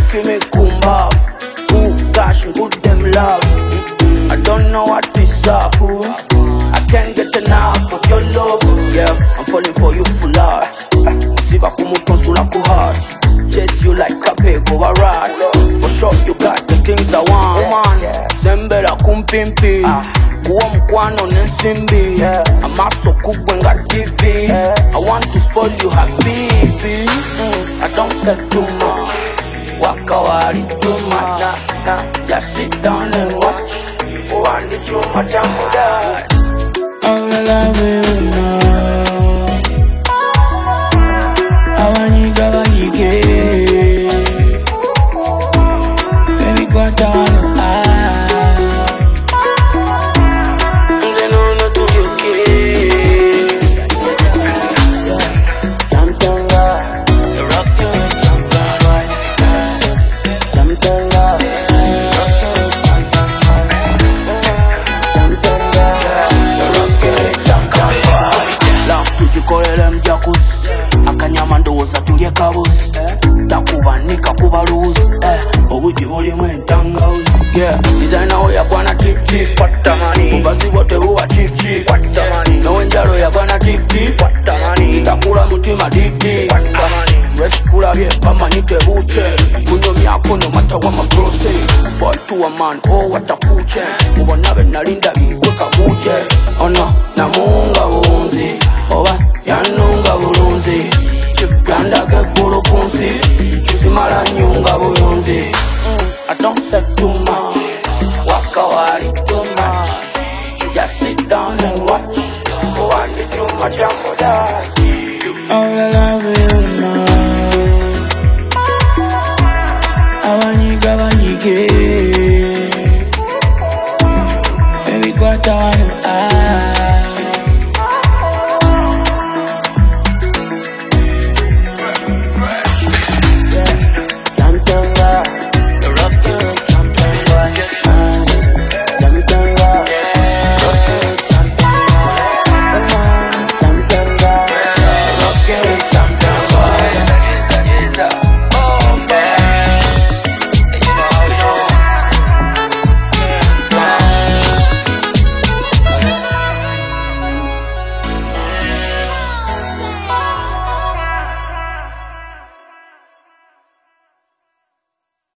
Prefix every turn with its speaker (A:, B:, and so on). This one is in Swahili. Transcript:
A: making me kumbav. Ooh, gosh, good them love. I don't know what is up, ooh. I can't get enough of your love. Yeah, I'm falling for you full heart. Siba kumutonsula ku heart. Chase you like a pig over rat. For sure you got the things I want. Woman, sembera kumpimpi. Kuwa mkwano nensimbi. Amaso kubwenga TV. I want to spoil you habibi. I don't say too much. Waka wari too much. Just sit down and watch. Want it too much, I'm that.
B: All I love you now. Baby, go down and then on to your kid. Chamtanga, the rock you, Chamtanga, Chamtanga,
A: tujikolele mjakuzi akanyama ndowoza tulye kabuzi takubanika kuba luzi obuji bulimu entangauzi designer oya kwana tip tip bubazi bote buwa chip chip nowenjalo ya kwana tip tip itakula mutima deep deep resikula bye bamanite buche kunyo myako no matawa mabrose botu wa man watakuche mubona benalinda bikweka buje ono namunga bunzi oba yanunga bulunzi yandage kulu kunsi kisimala nyunga buyunzi. I don't say too much. Waka wari too much. Just sit down and watch. Want it too much, I'm for that.
B: all I love you now. Abanyike